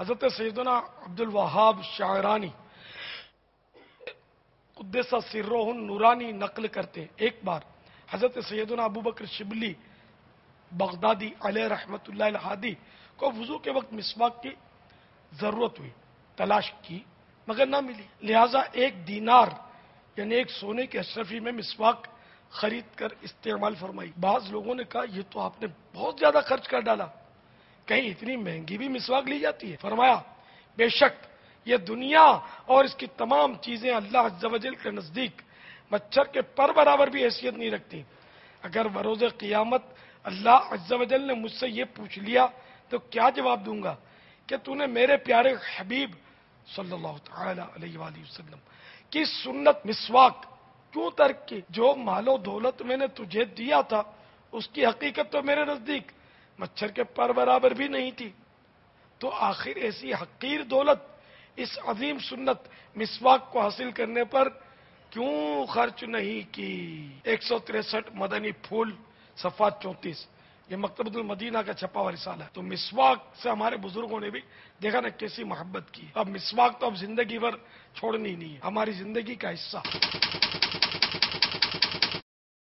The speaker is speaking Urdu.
حضرت سیدنا عبد الوہاب شاعرانی قدس سرہ نورانی نقل کرتے ہیں، ایک بار حضرت سیدنا ابو بکر شبلی بغدادی علیہ رحمۃ اللہ الہادی کو وضو کے وقت مسواک کی ضرورت ہوئی، تلاش کی مگر نہ ملی، لہذا 1 دینار یعنی 1 سونے کے اشرفی میں مسواک خرید کر استعمال فرمائی۔ بعض لوگوں نے کہا یہ تو آپ نے بہت زیادہ خرچ کر ڈالا، کہیں اتنی مہنگی بھی مسواک لی جاتی ہے؟ فرمایا بے شک یہ دنیا اور اس کی تمام چیزیں اللہ عز و جل کے نزدیک مچھر کے پر برابر بھی حیثیت نہیں رکھتی۔ اگر بروز قیامت اللہ عز و جل نے مجھ سے یہ پوچھ لیا تو کیا جواب دوں گا کہ تو نے میرے پیارے حبیب صلی اللہ تعالی علیہ وآلہ وسلم کی سنت مسواک کیوں ترک کی؟ جو مال و دولت میں نے تجھے دیا تھا اس کی حقیقت تو میرے نزدیک مچھر کے پر برابر بھی نہیں تھی، تو آخر ایسی حقیر دولت اس عظیم سنت مسواک کو حاصل کرنے پر کیوں خرچ نہیں کی؟ 163 مدنی پھول صفحہ 34، یہ مکتبۃ المدینہ کا چھپا ہوا رسالہ ہے۔ تو مسواک سے ہمارے بزرگوں نے بھی دیکھا نا کیسی محبت کی۔ اب مسواک تو اب زندگی بھر چھوڑنی نہیں ہے، ہماری زندگی کا حصہ۔